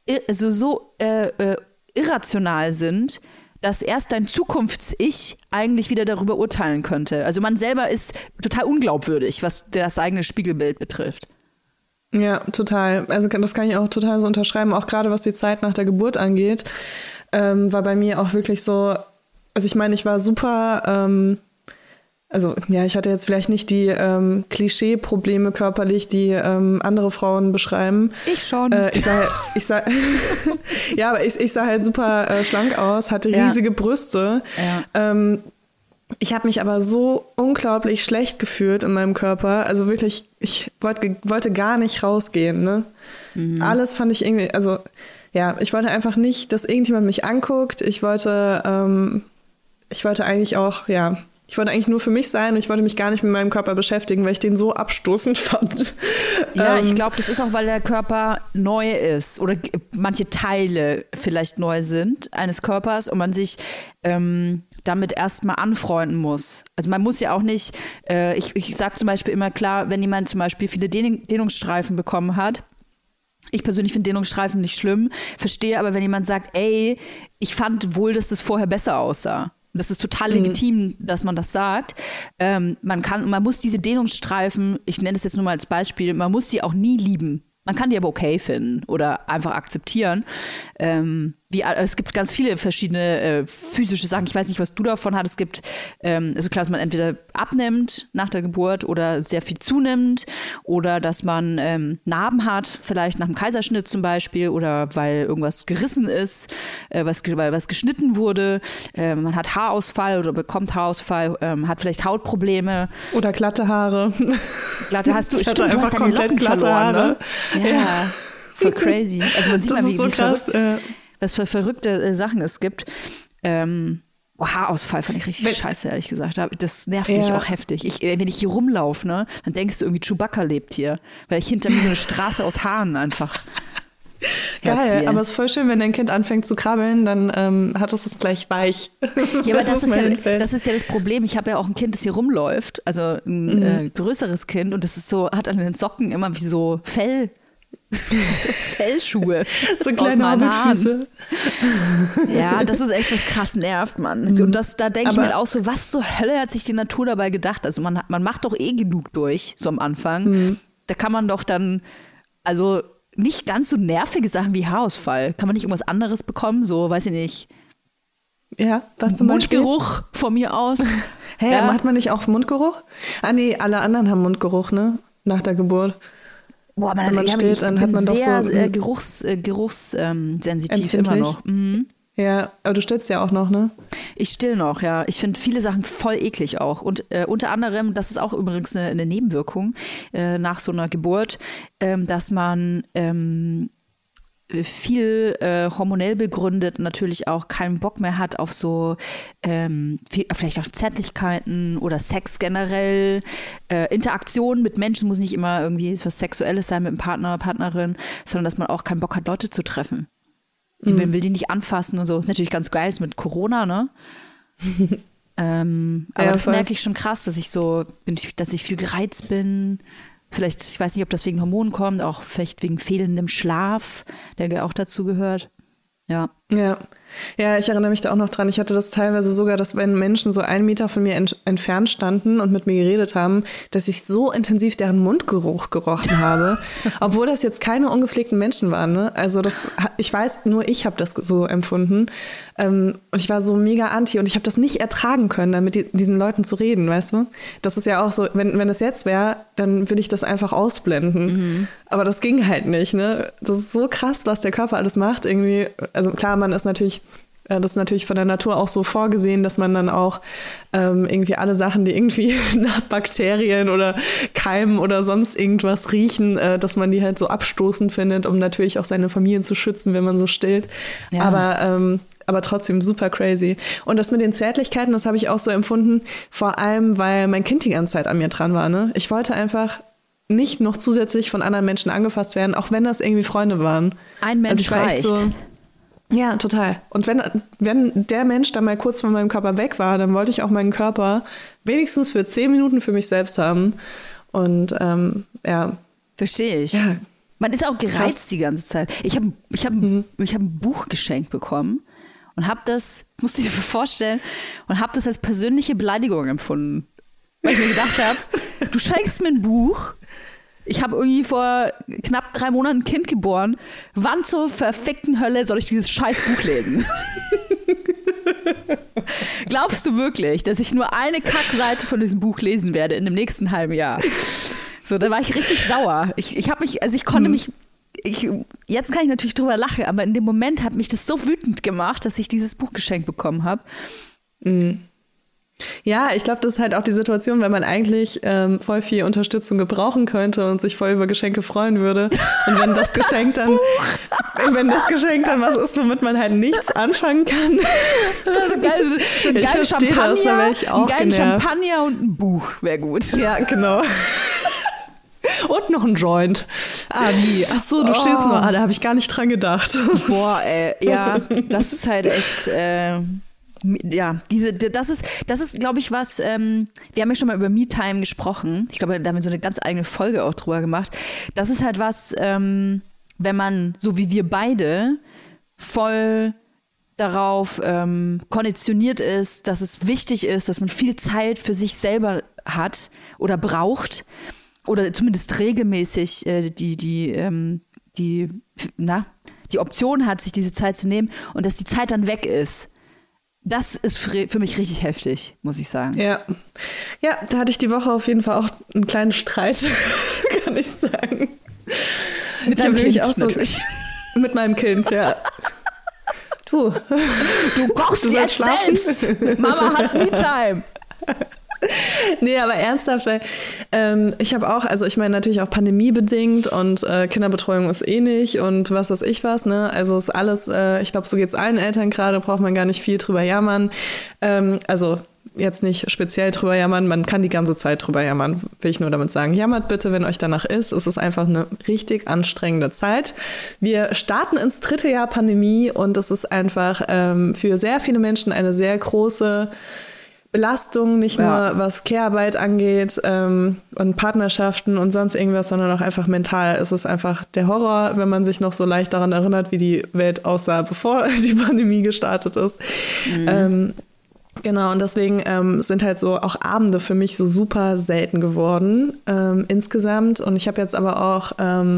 irrational sind, dass erst dein Zukunfts-Ich eigentlich wieder darüber urteilen könnte. Also man selber ist total unglaubwürdig, was das eigene Spiegelbild betrifft. Ja, total. Also das kann ich auch total so unterschreiben, auch gerade was die Zeit nach der Geburt angeht, war bei mir auch wirklich so, also ich meine, ich war super also ja, ich hatte jetzt vielleicht nicht die Klischee-Probleme körperlich, die andere Frauen beschreiben. Ich schon. Ich sah ja, aber ich sah halt super schlank aus, hatte riesige Brüste. Ja. Ich habe mich aber so unglaublich schlecht gefühlt in meinem Körper. Also wirklich, ich wollte gar nicht rausgehen. Ne? Alles fand ich irgendwie, also ja, ich wollte einfach nicht, dass irgendjemand mich anguckt. Ich wollte eigentlich auch, ja, ich wollte eigentlich nur für mich sein und ich wollte mich gar nicht mit meinem Körper beschäftigen, weil ich den so abstoßend fand. Ja, ich glaube, das ist auch, weil der Körper neu ist oder manche Teile vielleicht neu sind eines Körpers und man sich damit erstmal anfreunden muss. Also man muss ja auch nicht, ich sage zum Beispiel immer klar, wenn jemand zum Beispiel viele Dehnungsstreifen bekommen hat, ich persönlich finde Dehnungsstreifen nicht schlimm, verstehe aber, wenn jemand sagt, ey, ich fand wohl, dass das vorher besser aussah. Das ist total legitim, dass man das sagt. Man muss diese Dehnungsstreifen, ich nenne das jetzt nur mal als Beispiel, man muss die auch nie lieben. Man kann die aber okay finden oder einfach akzeptieren. Es gibt ganz viele verschiedene physische Sachen. Ich weiß nicht, was du davon hast. Es gibt, also klar, dass man entweder abnimmt nach der Geburt oder sehr viel zunimmt oder dass man Narben hat, vielleicht nach einem Kaiserschnitt zum Beispiel oder weil irgendwas gerissen ist, weil was geschnitten wurde. Man hat Haarausfall oder bekommt Haarausfall, hat vielleicht Hautprobleme. Oder glatte Haare. Glatte hast du, ich stimmt, du hast deine Locken verloren, ne? Ja, voll crazy. Also man sieht mal, wie krass, verrückt, was für verrückte Sachen es gibt. Haarausfall fand ich richtig scheiße, ehrlich gesagt. Das nervt mich auch heftig. Wenn ich hier rumlaufe, ne, dann denkst du irgendwie, Chewbacca lebt hier. Weil ich hinter mir so eine Straße aus Haaren einfach Geil, aber es ist voll schön, wenn dein Kind anfängt zu krabbeln, dann hat es gleich weich. Ja, aber das ist ja das Problem. Ich habe ja auch ein Kind, das hier rumläuft, also ein größeres Kind und das ist so, hat an den Socken immer wie so Fellschuhe. So kleine Hobbitfüße. Ja, das ist echt was krass nervt, Mann. Und da denke ich mir auch so, was zur Hölle hat sich die Natur dabei gedacht? Also man macht doch eh genug durch, so am Anfang. Da kann man doch dann, also nicht ganz so nervige Sachen wie Haarausfall. Kann man nicht irgendwas anderes bekommen? So, weiß ich nicht. Ja, was zum Beispiel? Mundgeruch von mir aus. Hä, hat man nicht auch Mundgeruch? Ah nee, alle anderen haben Mundgeruch, ne? Nach der Geburt. Boah, wenn man steht, dann hat man doch so geruchssensitiv immer noch. Mhm. Ja, aber du stillst ja auch noch, ne? Ich still noch, ja. Ich finde viele Sachen voll eklig auch. Und unter anderem, das ist auch übrigens eine Nebenwirkung nach so einer Geburt, dass man viel hormonell begründet natürlich auch keinen Bock mehr hat auf so vielleicht auf Zärtlichkeiten oder Sex generell. Interaktion mit Menschen muss nicht immer irgendwie was Sexuelles sein mit einem Partner, Partnerin, sondern dass man auch keinen Bock hat, Leute zu treffen. Die will die nicht anfassen und so. Ist natürlich ganz geil, ist mit Corona, ne? Aber das merke ich schon krass, dass ich viel gereizt bin. Vielleicht, ich weiß nicht, ob das wegen Hormonen kommt, auch vielleicht wegen fehlendem Schlaf, der auch dazu gehört. Ja. Ja, ich erinnere mich da auch noch dran. Ich hatte das teilweise sogar, dass wenn Menschen so 1 Meter von mir entfernt standen und mit mir geredet haben, dass ich so intensiv deren Mundgeruch gerochen habe, obwohl das jetzt keine ungepflegten Menschen waren. Ne? Also ich weiß, nur ich habe das so empfunden. Und ich war so mega anti und ich habe das nicht ertragen können, dann mit diesen Leuten zu reden, weißt du? Das ist ja auch so, wenn das jetzt wäre, dann würde ich das einfach ausblenden. Aber das ging halt nicht, ne? Das ist so krass, was der Körper alles macht irgendwie. Also klar, das ist natürlich von der Natur auch so vorgesehen, dass man dann auch irgendwie alle Sachen, die irgendwie nach Bakterien oder Keimen oder sonst irgendwas riechen, dass man die halt so abstoßend findet, um natürlich auch seine Familie zu schützen, wenn man so stillt. Ja. Aber trotzdem super crazy. Und das mit den Zärtlichkeiten, das habe ich auch so empfunden, vor allem, weil mein Kind die ganze Zeit an mir dran war. Ne? Ich wollte einfach nicht noch zusätzlich von anderen Menschen angefasst werden, auch wenn das irgendwie Freunde waren. Ein Mensch reicht. So, ja, total. Und wenn der Mensch dann mal kurz von meinem Körper weg war, dann wollte ich auch meinen Körper wenigstens für 10 Minuten für mich selbst haben. Und ja. Verstehe ich. Ja. Man ist auch gereizt die ganze Zeit. Ich hab ein Buch geschenkt bekommen und habe das, musst du dir vorstellen, und habe das als persönliche Beleidigung empfunden. Weil ich mir gedacht habe, du schenkst mir ein Buch. Ich habe irgendwie vor knapp 3 Monaten ein Kind geboren. Wann zur verfickten Hölle soll ich dieses scheiß Buch lesen? Glaubst du wirklich, dass ich nur eine Kackseite von diesem Buch lesen werde in dem nächsten halben Jahr? So, da war ich richtig sauer. Ich habe mich, also ich konnte mich, jetzt kann ich natürlich drüber lachen, aber in dem Moment hat mich das so wütend gemacht, dass ich dieses Buch geschenkt bekommen habe. Ja, ich glaube, das ist halt auch die Situation, weil man eigentlich voll viel Unterstützung gebrauchen könnte und sich voll über Geschenke freuen würde. Und wenn das Geschenk dann was ist, womit man halt nichts anfangen kann. So ein geiles Champagner und ein Buch wäre gut. Ja, genau. Und noch ein Joint. Wie? Ach so, du stehst noch. Da habe ich gar nicht dran gedacht. Boah, ja, das ist halt echt... das ist, glaube ich, was, wir haben ja schon mal über Me-Time gesprochen. Ich glaube, da haben wir so eine ganz eigene Folge auch drüber gemacht. Das ist halt was, wenn man, so wie wir beide, voll darauf konditioniert ist, dass es wichtig ist, dass man viel Zeit für sich selber hat oder braucht oder zumindest regelmäßig die Option hat, sich diese Zeit zu nehmen und dass die Zeit dann weg ist. Das ist für mich richtig heftig, muss ich sagen. Ja, da hatte ich die Woche auf jeden Fall auch einen kleinen Streit, kann ich sagen. Mit deinem Kind auch so, mit meinem Kind, ja. Du kochst jetzt selbst. Mama hat Me-Time. Nee, aber ernsthaft, weil ich habe auch, also ich meine natürlich auch pandemiebedingt und Kinderbetreuung ist nicht und was weiß ich was, ne? Also ist alles, ich glaube, so geht's allen Eltern gerade, braucht man gar nicht viel drüber jammern. Also jetzt nicht speziell drüber jammern, man kann die ganze Zeit drüber jammern, will ich nur damit sagen. Jammert bitte, wenn euch danach ist. Es ist einfach eine richtig anstrengende Zeit. Wir starten ins 3. Jahr Pandemie und es ist einfach für sehr viele Menschen eine sehr große Belastung, nicht nur was Care-Arbeit angeht und Partnerschaften und sonst irgendwas, sondern auch einfach mental. Es ist einfach der Horror, wenn man sich noch so leicht daran erinnert, wie die Welt aussah, bevor die Pandemie gestartet ist. Genau, und deswegen sind halt so auch Abende für mich so super selten geworden insgesamt. Und ich habe jetzt aber auch,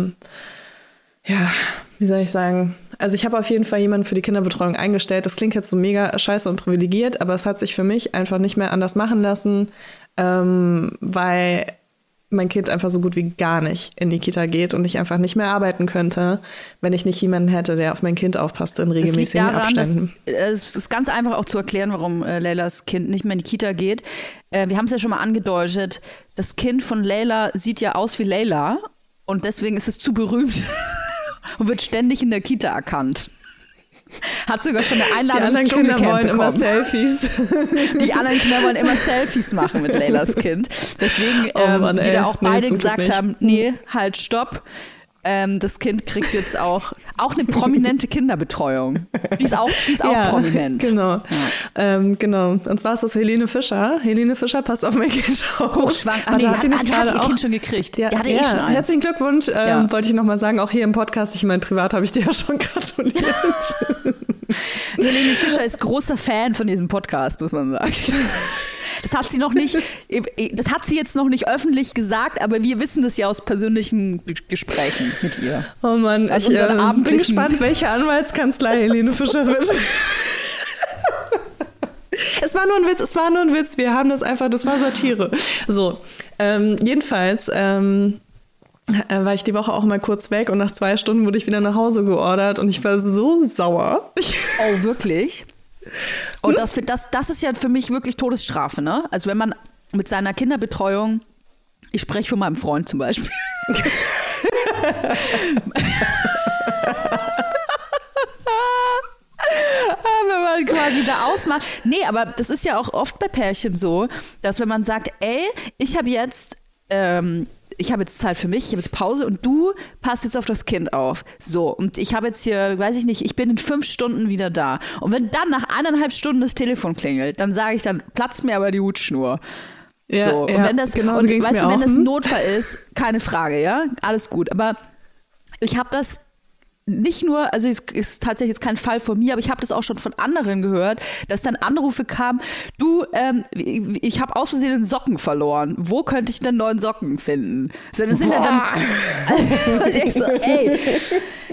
wie soll ich sagen, also ich habe auf jeden Fall jemanden für die Kinderbetreuung eingestellt. Das klingt jetzt so mega scheiße und privilegiert, aber es hat sich für mich einfach nicht mehr anders machen lassen, weil mein Kind einfach so gut wie gar nicht in die Kita geht und ich einfach nicht mehr arbeiten könnte, wenn ich nicht jemanden hätte, der auf mein Kind aufpasst in regelmäßigen Abständen. Es ist ganz einfach auch zu erklären, warum Leylas Kind nicht mehr in die Kita geht. Wir haben es ja schon mal angedeutet, das Kind von Leyla sieht ja aus wie Leyla und deswegen ist es zu berühmt und wird ständig in der Kita erkannt. Hat sogar schon eine Einladung ins Dschungelcamp bekommen. Die anderen Kinder wollen immer Selfies. Die anderen Kinder wollen immer Selfies machen mit Leylas Kind. Deswegen, die da auch beide gesagt haben, nee, halt, stopp. Das Kind kriegt jetzt auch eine prominente Kinderbetreuung. Die ist auch prominent. Genau. Ja. Genau. Und zwar ist das Helene Fischer. Helene Fischer passt auf mein Kind auf. Hochschwanger. Hat ihr Kind schon gekriegt? Der hatte schon eins. Herzlichen Glückwunsch. Wollte ich nochmal sagen, auch hier im Podcast. Ich meine, privat habe ich dir ja schon gratuliert. Helene Fischer ist großer Fan von diesem Podcast, muss man sagen. Das hat sie jetzt noch nicht öffentlich gesagt, aber wir wissen das ja aus persönlichen Gesprächen mit ihr. Oh Mann, ich bin gespannt, welche Anwaltskanzlei Helene Fischer wird. Es war nur ein Witz, wir haben das einfach, das war Satire. So, jedenfalls war ich die Woche auch mal kurz weg und nach 2 Stunden wurde ich wieder nach Hause geordert und ich war so sauer. Oh, wirklich? Und das ist ja für mich wirklich Todesstrafe, ne? Also wenn man mit seiner Kinderbetreuung, ich spreche von meinem Freund zum Beispiel. Wenn man quasi da ausmacht. Nee, aber das ist ja auch oft bei Pärchen so, dass wenn man sagt, ey, ich habe jetzt Zeit für mich, ich habe jetzt Pause und du passt jetzt auf das Kind auf. So, und ich habe jetzt hier, weiß ich nicht, ich bin in 5 Stunden wieder da. Und wenn dann nach 1,5 Stunden das Telefon klingelt, dann sage ich, dann platzt mir aber die Hutschnur. Ja, so. Und wenn das, genau und so weißt du, wenn das ein Notfall ist, keine Frage, ja, alles gut. Aber ich habe das nicht nur, also es ist tatsächlich jetzt kein Fall von mir, aber ich habe das auch schon von anderen gehört, dass dann Anrufe kamen, du, ich habe aus Versehen einen Socken verloren. Wo könnte ich denn neuen Socken finden? So, das sind ja dann, was ich so, ey,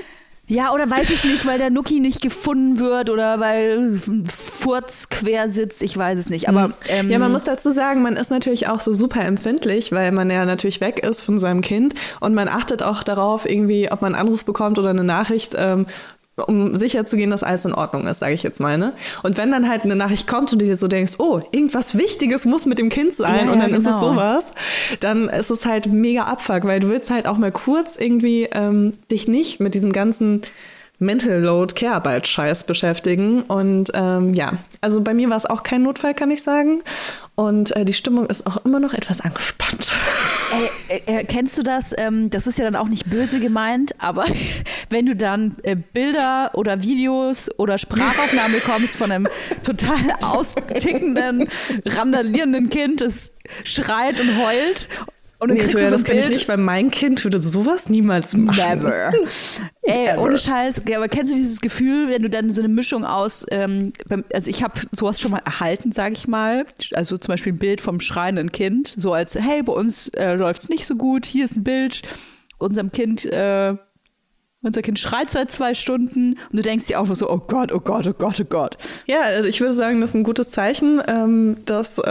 Ja, oder weiß ich nicht, weil der Nuki nicht gefunden wird oder weil Furz quer sitzt, ich weiß es nicht. Aber ja, man muss dazu sagen, man ist natürlich auch so super empfindlich, weil man ja natürlich weg ist von seinem Kind und man achtet auch darauf, irgendwie, ob man einen Anruf bekommt oder eine Nachricht, um sicher zu gehen, dass alles in Ordnung ist, sage ich jetzt mal. Ne? Und wenn dann halt eine Nachricht kommt und du dir so denkst, oh, irgendwas Wichtiges muss mit dem Kind sein ja, und dann ist es genau. sowas, dann ist es halt mega Abfuck, weil du willst halt auch mal kurz irgendwie dich nicht mit diesem ganzen Mental Load Care-Arbeit-Scheiß beschäftigen. Und ja, also bei mir war es auch kein Notfall, kann ich sagen. Und die Stimmung ist auch immer noch etwas angespannt. Kennst du das? Das ist ja dann auch nicht böse gemeint, aber wenn du dann Bilder oder Videos oder Sprachaufnahmen bekommst von einem total austickenden, randalierenden Kind, das schreit und heult. Und Nee, Julia, das kann ich nicht, weil mein Kind würde sowas niemals machen. Never. Ey, ohne Scheiß. Aber kennst du dieses Gefühl, wenn du dann so eine Mischung aus, also ich habe sowas schon mal erhalten, sage ich mal. Also zum Beispiel ein Bild vom schreienden Kind, so als, hey, bei uns läuft es nicht so gut, hier ist ein Bild, unser Kind schreit seit 2 Stunden und du denkst dir auch nur so, oh Gott, oh Gott, oh Gott, oh Gott. Ja, ich würde sagen, das ist ein gutes Zeichen, dass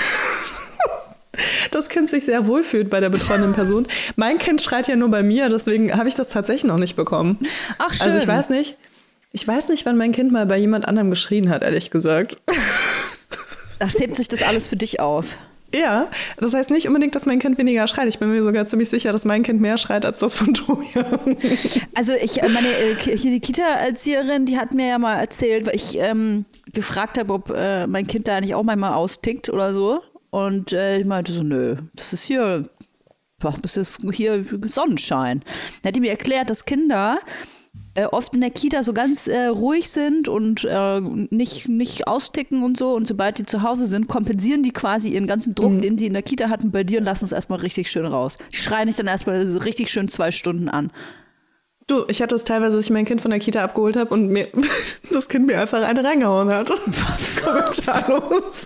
das Kind sich sehr wohlfühlt bei der betreuenden Person. Mein Kind schreit ja nur bei mir, deswegen habe ich das tatsächlich noch nicht bekommen. Ach, schön. Also ich weiß nicht, wann mein Kind mal bei jemand anderem geschrien hat, ehrlich gesagt. Ach, hebt sich das alles für dich auf? Ja, das heißt nicht unbedingt, dass mein Kind weniger schreit. Ich bin mir sogar ziemlich sicher, dass mein Kind mehr schreit als das von Julia. Also hier die Kita-Erzieherin, die hat mir ja mal erzählt, weil ich gefragt habe, ob mein Kind da nicht auch manchmal austickt oder so. Und ich meinte so, nö, das ist hier Sonnenschein. Dann hat die mir erklärt, dass Kinder oft in der Kita so ganz ruhig sind und nicht austicken und so. Und sobald die zu Hause sind, kompensieren die quasi ihren ganzen Druck, den die in der Kita hatten, bei dir und lassen es erstmal richtig schön raus. Die schreien dich dann erstmal so richtig schön 2 Stunden an. Du, ich hatte es teilweise, dass ich mein Kind von der Kita abgeholt habe und mir das Kind mir einfach eine reingehauen hat. Kommentarlos.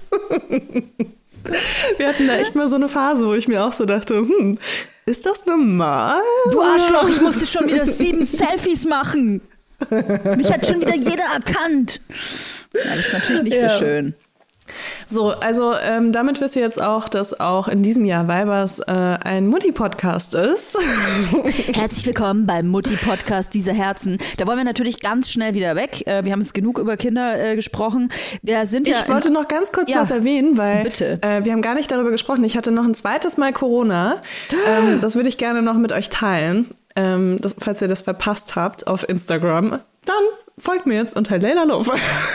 Wir hatten da echt mal so eine Phase, wo ich mir auch so dachte, ist das normal? Du Arschloch, ich musste schon wieder 7 Selfies machen. Mich hat schon wieder jeder erkannt. Ja, das ist natürlich nicht so schön. So, also damit wisst ihr jetzt auch, dass auch in diesem Jahr Weibers ein Mutti-Podcast ist. Herzlich willkommen beim Mutti-Podcast dieser Herzen. Da wollen wir natürlich ganz schnell wieder weg. Wir haben jetzt genug über Kinder gesprochen. Ich wollte noch ganz kurz was erwähnen, weil wir haben gar nicht darüber gesprochen. Ich hatte noch ein zweites Mal Corona. Das würde ich gerne noch mit euch teilen. Falls ihr das verpasst habt auf Instagram, dann folgt mir jetzt unter Leila Love.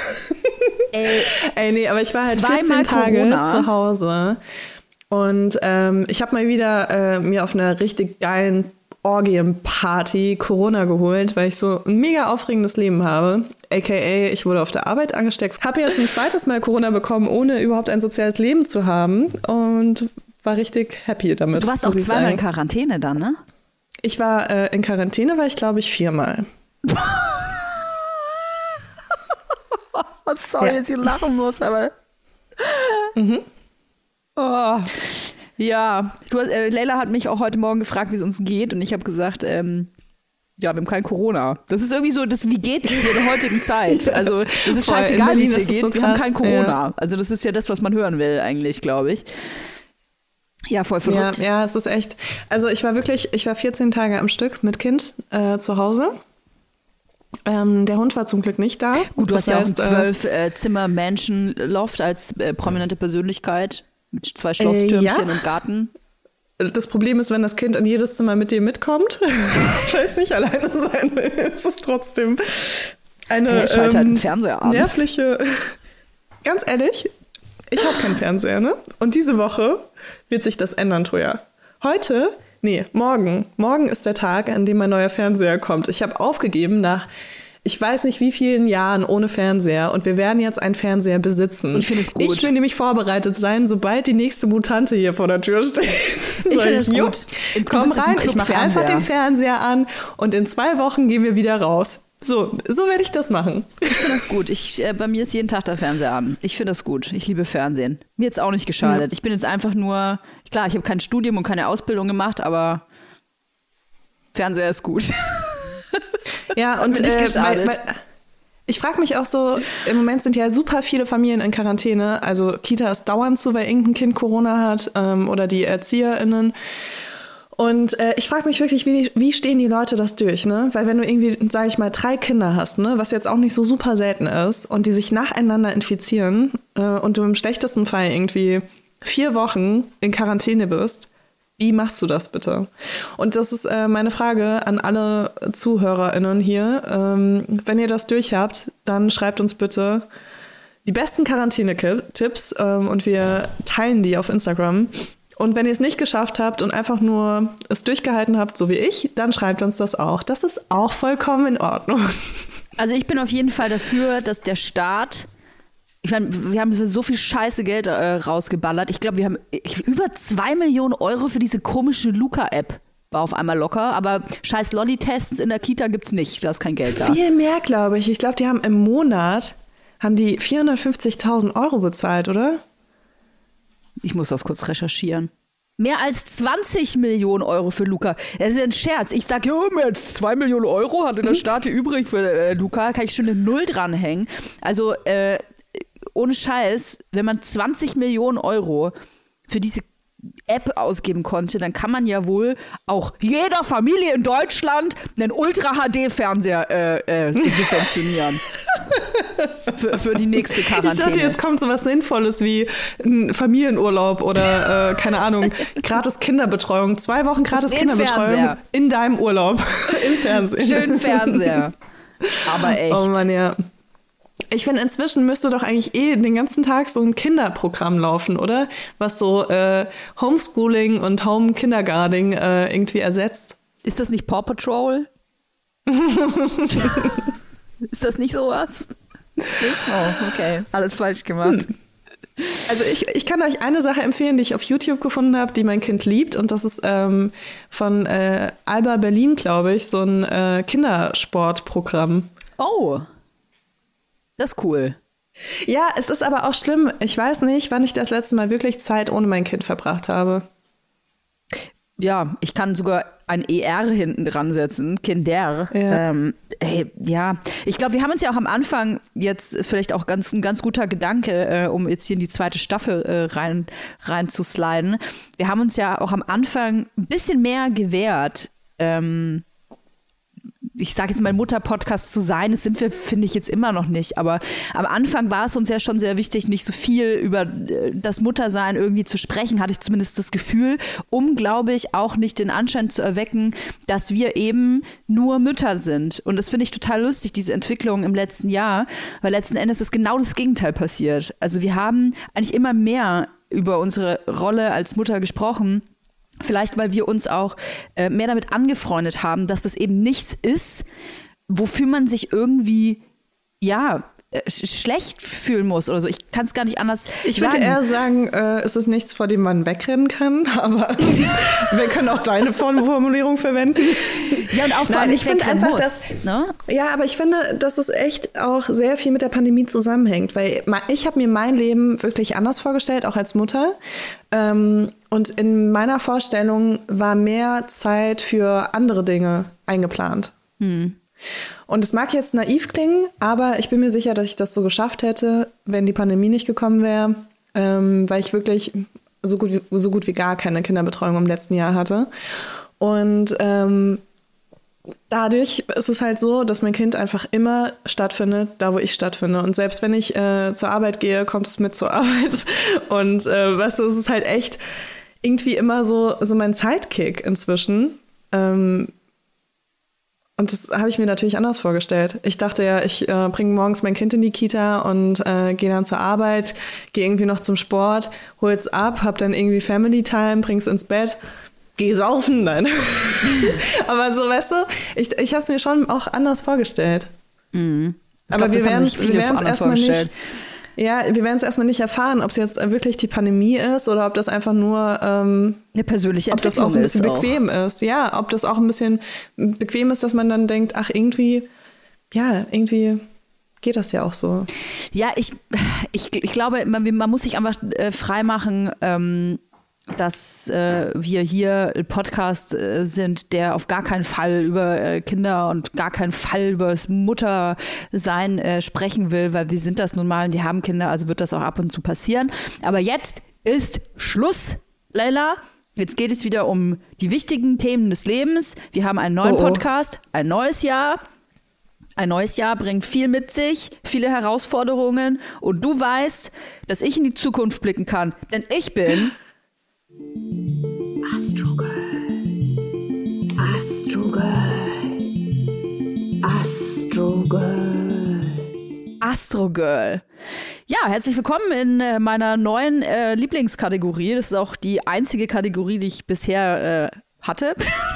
Ey, nee, aber ich war halt 14 Tage zu Hause und ich habe mal wieder mir auf einer richtig geilen Orgienparty Corona geholt, weil ich so ein mega aufregendes Leben habe. AKA, ich wurde auf der Arbeit angesteckt. Habe jetzt ein zweites Mal Corona bekommen, ohne überhaupt ein soziales Leben zu haben und war richtig happy damit. Du warst auch zweimal in Quarantäne dann, ne? Ich war in Quarantäne, war ich glaube ich 4-mal. Sorry, dass ich lachen muss, aber. Oh. Ja, Leila hat mich auch heute Morgen gefragt, wie es uns geht, und ich habe gesagt, ja, wir haben kein Corona. Das ist irgendwie so, wie geht's dir in der heutigen Zeit? Also, das ist scheißegal, wie es dir geht, so wir haben kein Corona. Ja. Also, das ist ja das, was man hören will, eigentlich, glaube ich. Ja, voll verrückt. Ja, es ist echt. Also, ich war 14 Tage am Stück mit Kind zu Hause. Der Hund war zum Glück nicht da. Gut, du hast ja auch ein 12-Zimmer-Mansion-Loft als prominente Persönlichkeit mit 2 Schlosstürmchen und Garten. Das Problem ist, wenn das Kind in jedes Zimmer mit dir mitkommt, weil es nicht alleine sein will, ist es trotzdem eine halt den Fernseher an. Nervliche. Ganz ehrlich, ich habe keinen Fernseher, ne? Und diese Woche wird sich das ändern, Troja. Morgen. Morgen ist der Tag, an dem mein neuer Fernseher kommt. Ich habe aufgegeben nach, ich weiß nicht wie vielen Jahren ohne Fernseher, und wir werden jetzt einen Fernseher besitzen. Ich finde es gut. Ich will nämlich vorbereitet sein, sobald die nächste Mutante hier vor der Tür steht. Ich finde es gut. Komm rein, ich mache einfach den Fernseher an und in 2 Wochen gehen wir wieder raus. So werde ich das machen. Ich finde das gut. Bei mir ist jeden Tag der Fernseher an. Ich finde das gut. Ich liebe Fernsehen. Mir hat es auch nicht geschadet. Ja. Ich bin jetzt einfach nur, klar, ich habe kein Studium und keine Ausbildung gemacht, aber Fernseher ist gut. Ja, und ich frage mich auch so, im Moment sind ja super viele Familien in Quarantäne. Also Kita ist dauernd zu, weil irgendein Kind Corona hat oder die ErzieherInnen. Und ich frage mich wirklich, wie stehen die Leute das durch, ne? Weil wenn du irgendwie, sage ich mal, 3 Kinder hast, ne, was jetzt auch nicht so super selten ist, und die sich nacheinander infizieren und du im schlechtesten Fall irgendwie 4 Wochen in Quarantäne bist, wie machst du das bitte? Und das ist meine Frage an alle ZuhörerInnen hier. Wenn ihr das durchhabt, dann schreibt uns bitte die besten Quarantäne-Tipps und wir teilen die auf Instagram. Und wenn ihr es nicht geschafft habt und einfach nur es durchgehalten habt, so wie ich, dann schreibt uns das auch. Das ist auch vollkommen in Ordnung. Also ich bin auf jeden Fall dafür, dass der Staat, ich meine, wir haben so viel scheiße Geld rausgeballert. Ich glaube, wir haben über 2 Millionen Euro für diese komische Luca-App. War auf einmal locker, aber scheiß Lolli-Tests in der Kita gibt's nicht, da ist kein Geld da. Viel mehr, glaube ich. Ich glaube, die haben im Monat 450.000 Euro bezahlt, oder? Ich muss das kurz recherchieren. Mehr als 20 Millionen Euro für Luca. Das ist ein Scherz. Ich sage, mehr als 2 Millionen Euro hatte der Staat übrig für Luca. Kann ich schon eine Null dranhängen. Also ohne Scheiß, wenn man 20 Millionen Euro für diese App ausgeben konnte, dann kann man ja wohl auch jeder Familie in Deutschland einen Ultra-HD-Fernseher subventionieren. für die nächste Quarantäne. Ich dachte, jetzt kommt so was Sinnvolles wie ein Familienurlaub oder, keine Ahnung, gratis Kinderbetreuung. 2 Wochen gratis Kinderbetreuung Fernseher. In deinem Urlaub. Im Fernsehen. Schönen Fernseher. Aber echt. Oh Mann, ja. Ich finde, inzwischen müsste doch eigentlich den ganzen Tag so ein Kinderprogramm laufen, oder? Was so Homeschooling und Home-Kindergarting irgendwie ersetzt. Ist das nicht Paw Patrol? Ist das nicht sowas? Oh, okay. Alles falsch gemacht. Also ich kann euch eine Sache empfehlen, die ich auf YouTube gefunden habe, die mein Kind liebt. Und das ist von Alba Berlin, glaube ich, so ein Kindersportprogramm. Oh, das ist cool. Ja, es ist aber auch schlimm. Ich weiß nicht, wann ich das letzte Mal wirklich Zeit ohne mein Kind verbracht habe. Ja, ich kann sogar ein ER hinten dran setzen, Kinder. Ja. Ja, ich glaube, wir haben uns ja auch am Anfang jetzt vielleicht auch ein ganz guter Gedanke, um jetzt hier in die 2. Staffel rein zu sliden. Wir haben uns ja auch am Anfang ein bisschen mehr gewehrt, ich sage jetzt mal Mutter-Podcast zu sein, das sind wir, finde ich, jetzt immer noch nicht, aber am Anfang war es uns ja schon sehr wichtig, nicht so viel über das Muttersein irgendwie zu sprechen, hatte ich zumindest das Gefühl, um, glaube ich, auch nicht den Anschein zu erwecken, dass wir eben nur Mütter sind. Und das finde ich total lustig, diese Entwicklung im letzten Jahr, weil letzten Endes ist genau das Gegenteil passiert. Also wir haben eigentlich immer mehr über unsere Rolle als Mutter gesprochen. Vielleicht, weil wir uns auch mehr damit angefreundet haben, dass das eben nichts ist, wofür man sich irgendwie, schlecht fühlen muss oder so. Ich kann es gar nicht anders sagen. Ich würde eher sagen, es ist nichts, vor dem man wegrennen kann, aber wir können auch deine Formulierung verwenden. Ja, und auch vor allem, ich finde einfach, muss, ne? Ja, aber ich finde, dass es echt auch sehr viel mit der Pandemie zusammenhängt, weil ich habe mir mein Leben wirklich anders vorgestellt, auch als Mutter. Und in meiner Vorstellung war mehr Zeit für andere Dinge eingeplant. Und es mag jetzt naiv klingen, aber ich bin mir sicher, dass ich das so geschafft hätte, wenn die Pandemie nicht gekommen wäre, weil ich wirklich so gut wie gar keine Kinderbetreuung im letzten Jahr hatte. Und dadurch ist es halt so, dass mein Kind einfach immer stattfindet, da wo ich stattfinde. Und selbst wenn ich zur Arbeit gehe, kommt es mit zur Arbeit. Und weißt du, es ist halt echt irgendwie immer so mein Sidekick inzwischen. Und das habe ich mir natürlich anders vorgestellt. Ich dachte ja, ich bringe morgens mein Kind in die Kita und gehe dann zur Arbeit, gehe irgendwie noch zum Sport, hol's ab, hab dann irgendwie Family Time, bring's ins Bett, geh saufen, nein. Aber so, weißt du, ich habe es mir schon auch anders vorgestellt. Mhm. Aber wir werden es erstmal nicht. Ja, wir werden es erstmal nicht erfahren, ob es jetzt wirklich die Pandemie ist oder ob das einfach nur eine persönliche Entwicklung ist. Ob das auch so ein bisschen bequem ist. Ja, ob das auch ein bisschen bequem ist, dass man dann denkt, ach, irgendwie geht das ja auch so. Ja, ich glaube, man muss sich einfach frei machen dass wir hier ein Podcast sind, der auf gar keinen Fall über Kinder und gar keinen Fall über das Muttersein sprechen will, weil wir sind das nun mal und die haben Kinder, also wird das auch ab und zu passieren. Aber jetzt ist Schluss, Leila. Jetzt geht es wieder um die wichtigen Themen des Lebens. Wir haben einen neuen Podcast, ein neues Jahr. Ein neues Jahr bringt viel mit sich, viele Herausforderungen. Und du weißt, dass ich in die Zukunft blicken kann. Denn ich bin Astro Girl. Astro Girl. Astro Girl. Astro Girl. Ja, herzlich willkommen in meiner neuen Lieblingskategorie. Das ist auch die einzige Kategorie, die ich bisher hatte.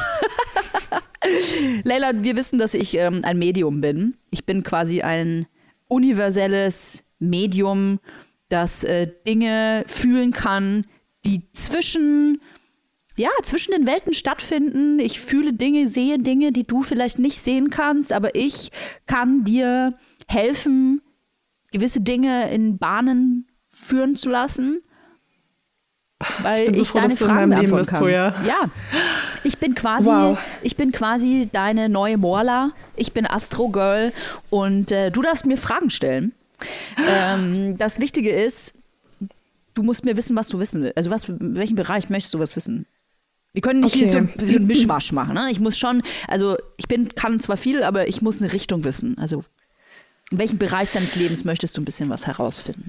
Leila, wir wissen, dass ich ein Medium bin. Ich bin quasi ein universelles Medium, das Dinge fühlen kann, die zwischen den Welten stattfinden. Ich fühle Dinge, sehe Dinge, die du vielleicht nicht sehen kannst, aber ich kann dir helfen, gewisse Dinge in Bahnen führen zu lassen. Weil ich bin so froh, deine Fragen beantworten kann. Ja, ich bin quasi deine neue Morla. Ich bin Astro Girl und du darfst mir Fragen stellen. Das Wichtige ist, du musst mir wissen, was du wissen willst. Also in welchem Bereich möchtest du was wissen? Wir können nicht hier so ein Mischmasch machen. Ne? Ich muss schon, also kann zwar viel, aber ich muss eine Richtung wissen. Also in welchem Bereich deines Lebens möchtest du ein bisschen was herausfinden?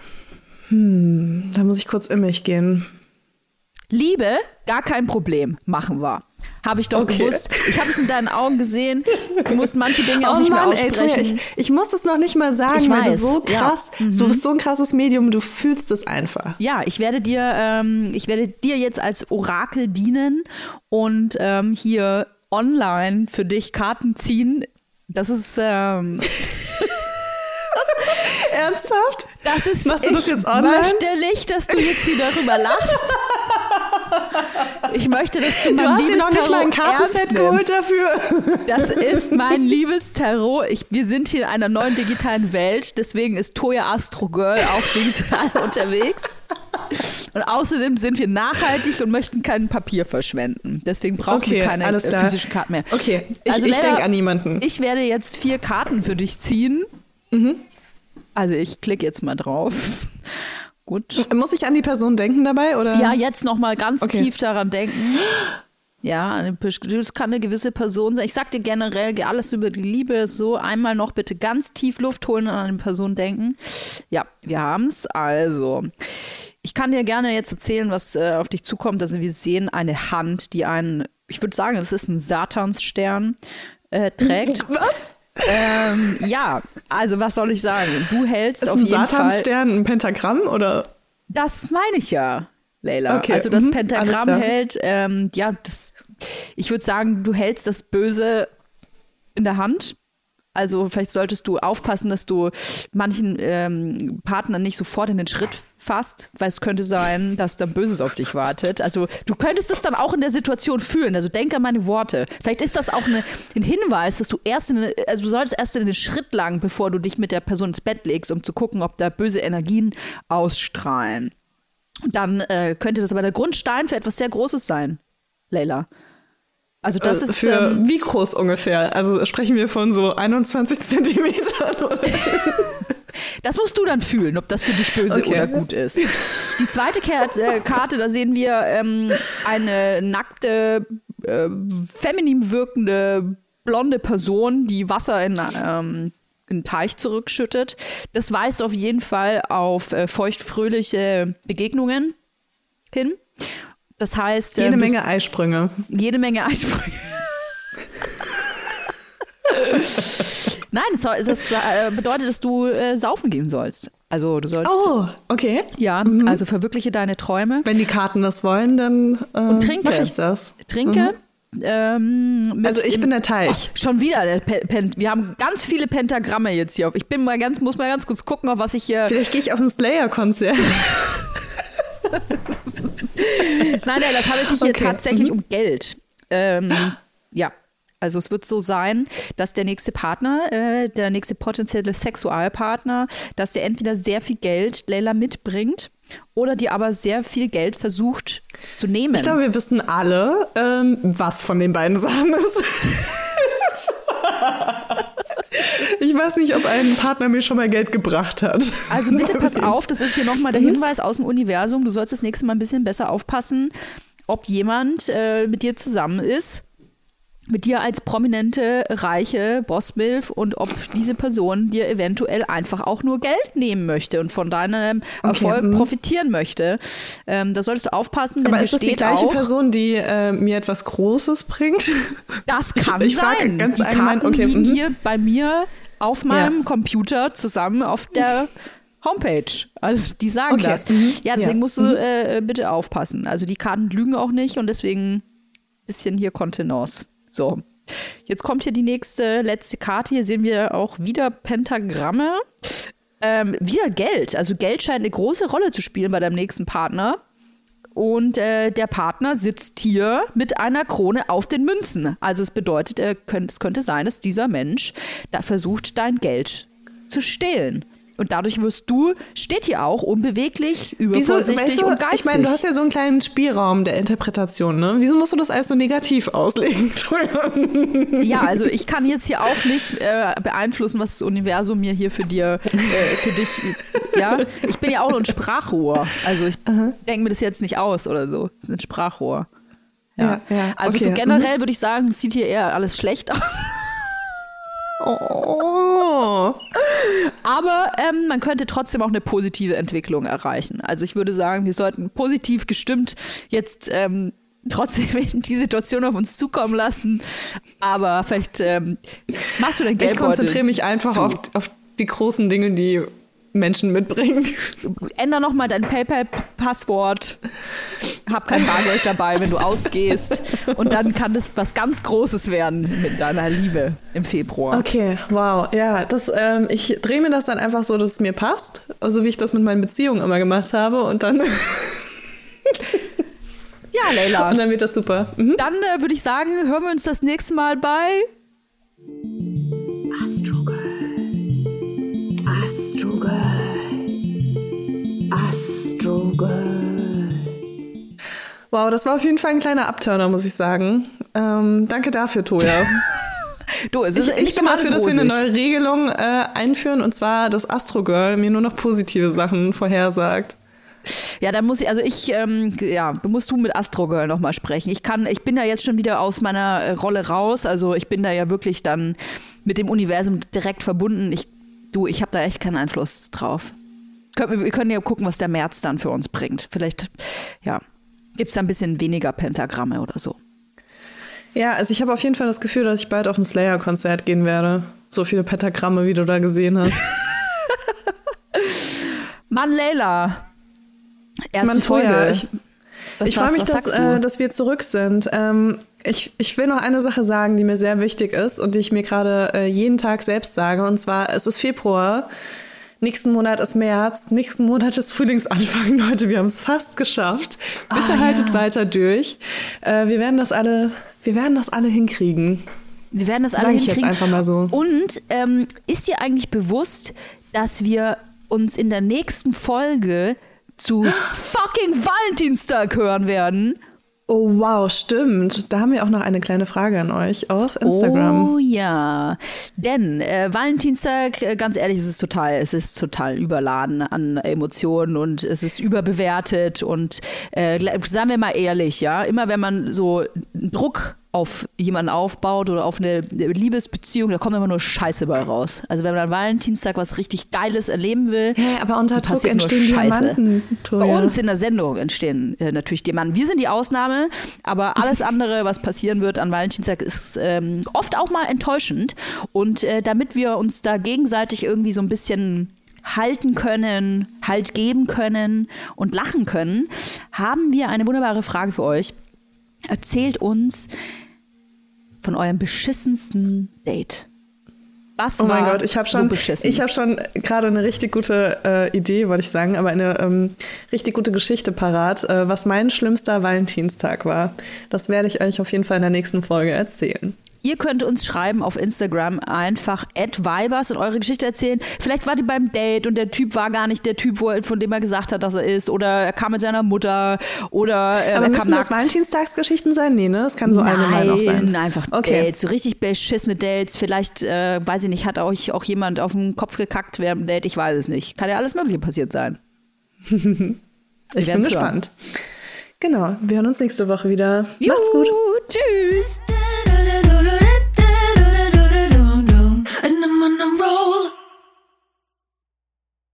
Da muss ich kurz in mich gehen. Liebe, gar kein Problem, machen wir. Habe ich doch gewusst. Ich habe es in deinen Augen gesehen. Du musst manche Dinge auch nicht mehr aussprechen. Ey, ich muss es noch nicht mal sagen, weil du so krass, du bist so ein krasses Medium, du fühlst es einfach. Ja, ich werde dir jetzt als Orakel dienen und hier online für dich Karten ziehen. Das ist ernsthaft? Machst du das jetzt online? Ich möchte nicht, dass du jetzt hier darüber lachst. Ich möchte, dass du mein liebes Tarot ernst nimmst. Du hast dir noch nicht mal ein Kartenset geholt dafür. Das ist mein liebes Tarot. Wir sind hier in einer neuen digitalen Welt. Deswegen ist Toya Astro Girl auch digital unterwegs. Und außerdem sind wir nachhaltig und möchten kein Papier verschwenden. Deswegen brauchen wir keine physischen Karten mehr. Okay, ich denke an niemanden. Ich werde jetzt 4 Karten für dich ziehen. Mhm. Also ich klicke jetzt mal drauf. Gut. Muss ich an die Person denken dabei? Oder? Ja, jetzt noch mal ganz tief daran denken. Ja, das kann eine gewisse Person sein. Ich sag dir generell alles über die Liebe. So, einmal noch bitte ganz tief Luft holen und an eine Person denken. Ja, wir haben's. Also, ich kann dir gerne jetzt erzählen, was auf dich zukommt. Also wir sehen eine Hand, die ich würde sagen, es ist ein Satansstern trägt. Was? Ja, also was soll ich sagen? Du hältst auf jeden Fall... Ist ein Satansstern ein Pentagramm, oder? Das meine ich ja, Leila. Okay. Also das Pentagramm hält, ich würde sagen, du hältst das Böse in der Hand. Also vielleicht solltest du aufpassen, dass du manchen Partnern nicht sofort in den Schritt fasst, weil es könnte sein, dass da Böses auf dich wartet. Also du könntest es dann auch in der Situation fühlen. Also denk an meine Worte. Vielleicht ist das auch ein Hinweis, dass du du solltest erst in den Schritt lang, bevor du dich mit der Person ins Bett legst, um zu gucken, ob da böse Energien ausstrahlen. Und dann könnte das aber der Grundstein für etwas sehr Großes sein, Leila. Also das ist wie groß ungefähr? Also sprechen wir von so 21 Zentimetern? Oder? Das musst du dann fühlen, ob das für dich böse oder gut ist. Die zweite Karte, da sehen wir eine nackte, feminin wirkende, blonde Person, die Wasser in einen Teich zurückschüttet. Das weist auf jeden Fall auf feuchtfröhliche Begegnungen hin. Das heißt... Jede Menge Eisprünge. Jede Menge Eisprünge. Nein, das bedeutet, dass du saufen gehen sollst. Also du sollst... Oh, okay. Ja, also verwirkliche deine Träume. Wenn die Karten das wollen, dann und trinke. Mach ich das. Trinke. Also ich bin der Teich. Schon wieder. Wir haben ganz viele Pentagramme jetzt hier. Ich muss mal ganz kurz gucken, auf was ich hier... Vielleicht gehe ich auf ein Slayer-Konzert. Nein, das handelt sich hier tatsächlich um Geld. Ja, also es wird so sein, dass der nächste Partner, der nächste potenzielle Sexualpartner, dass der entweder sehr viel Geld, Leila, mitbringt oder dir aber sehr viel Geld versucht zu nehmen. Ich glaube, wir wissen alle, was von den beiden Sachen ist. Ich weiß nicht, ob ein Partner mir schon mal Geld gebracht hat. Also bitte pass auf, das ist hier nochmal der Hinweis aus dem Universum. Du sollst das nächste Mal ein bisschen besser aufpassen, ob jemand mit dir zusammen ist, mit dir als prominente, reiche Bossmilf und ob diese Person dir eventuell einfach auch nur Geld nehmen möchte und von deinem Erfolg profitieren möchte. Da solltest du aufpassen. Aber ist das die gleiche Person, die mir etwas Großes bringt? Das kann ich sein. Frage ganz die allgemein, Karten liegen hier bei mir auf meinem Computer zusammen auf der Homepage. Also die sagen das. Ja, deswegen musst du bitte aufpassen. Also die Karten lügen auch nicht und deswegen ein bisschen hier Kontenance. So, jetzt kommt hier die letzte Karte. Hier sehen wir auch wieder Pentagramme. Wieder Geld. Also Geld scheint eine große Rolle zu spielen bei deinem nächsten Partner. Und der Partner sitzt hier mit einer Krone auf den Münzen. Also es bedeutet, es könnte sein, dass dieser Mensch da versucht, dein Geld zu stehlen. Und dadurch steht hier auch, unbeweglich, übervorsichtig und geizig. Ich meine, du hast ja so einen kleinen Spielraum der Interpretation, ne? Wieso musst du das alles so negativ auslegen? Ja, also ich kann jetzt hier auch nicht beeinflussen, was das Universum mir hier für dich, ja? Ich bin ja auch nur ein Sprachrohr. Also ich denke mir das jetzt nicht aus oder so. Das ist ein Sprachrohr. Ja. Also so generell würde ich sagen, es sieht hier eher alles schlecht aus. Oh. Aber man könnte trotzdem auch eine positive Entwicklung erreichen. Also ich würde sagen, wir sollten positiv gestimmt jetzt trotzdem die Situation auf uns zukommen lassen. Aber vielleicht machst du dein Geldbeutel. Ich konzentriere mich einfach auf die großen Dinge, die Menschen mitbringen. Änder nochmal dein PayPal-Passwort. Hab kein Bargeld dabei, wenn du ausgehst. Und dann kann das was ganz Großes werden mit deiner Liebe im Februar. Okay, wow. Ja, ich drehe mir das dann einfach so, dass es mir passt. So wie ich das mit meinen Beziehungen immer gemacht habe. Und dann... Ja, Leila. Und dann wird das super. Dann würde ich sagen, hören wir uns das nächste Mal bei... Astro Girl. Astro Girl. Astro Girl. Wow, das war auf jeden Fall ein kleiner Abturner, muss ich sagen. Danke dafür, Toja. Ich bin dafür, dass wir eine neue Regelung einführen, und zwar, dass Astro Girl mir nur noch positive Sachen vorhersagt. Ja, dann musst du mit Astro Girl nochmal sprechen. Ich bin ja jetzt schon wieder aus meiner Rolle raus, also ich bin da ja wirklich dann mit dem Universum direkt verbunden. Ich habe da echt keinen Einfluss drauf. Wir können ja gucken, was der März dann für uns bringt. Vielleicht, gibt es da ein bisschen weniger Pentagramme oder so. Ja, also ich habe auf jeden Fall das Gefühl, dass ich bald auf ein Slayer-Konzert gehen werde. So viele Pentagramme, wie du da gesehen hast. Mann, Leila. Erste Folge. Ich freue mich, dass wir zurück sind. Ich will noch eine Sache sagen, die mir sehr wichtig ist und die ich mir gerade jeden Tag selbst sage. Und zwar, es ist Februar, nächsten Monat ist März, nächsten Monat ist Frühlingsanfang. Leute, wir haben es fast geschafft. Bitte haltet weiter durch. Wir werden das alle hinkriegen. Wir werden das alle Sag ich hinkriegen. Jetzt einfach mal so. Und ist dir eigentlich bewusst, dass wir uns in der nächsten Folge zu fucking Valentinstag hören werden? Oh wow, stimmt. Da haben wir auch noch eine kleine Frage an euch auf Instagram. Oh ja, denn Valentinstag, ganz ehrlich, es ist total überladen an Emotionen und es ist überbewertet und sagen wir mal ehrlich, ja, immer wenn man so Druck auf jemanden aufbaut oder auf eine Liebesbeziehung, da kommt immer nur Scheiße bei raus. Also wenn man an Valentinstag was richtig Geiles erleben will, aber unter Druck entstehen Diamanten. Bei uns in der Sendung entstehen natürlich Diamanten. Wir sind die Ausnahme, aber alles andere, was passieren wird an Valentinstag, ist oft auch mal enttäuschend. Und damit wir uns da gegenseitig irgendwie so ein bisschen halten können, Halt geben können und lachen können, haben wir eine wunderbare Frage für euch. Erzählt uns von eurem beschissensten Date. Was war mein Gott, ich habe so beschissen? Ich habe schon gerade eine richtig gute Idee, wollte ich sagen, aber eine richtig gute Geschichte parat, was mein schlimmster Valentinstag war. Das werde ich euch auf jeden Fall in der nächsten Folge erzählen. Ihr könnt uns schreiben auf Instagram einfach @vibers und eure Geschichte erzählen. Vielleicht war die beim Date und der Typ war gar nicht der Typ, von dem er gesagt hat, dass er ist. Oder er kam mit seiner Mutter. Oder aber er müssen kam das Valentinstagsgeschichten sein? Nee, ne? Es kann so allgemein auch sein. Nein, einfach Dates. So richtig beschissene Dates. Vielleicht, weiß ich nicht, hat euch auch jemand auf den Kopf gekackt während dem Date. Ich weiß es nicht. Kann ja alles Mögliche passiert sein. Ich bin gespannt. Genau, wir hören uns nächste Woche wieder. Macht's gut. Tschüss.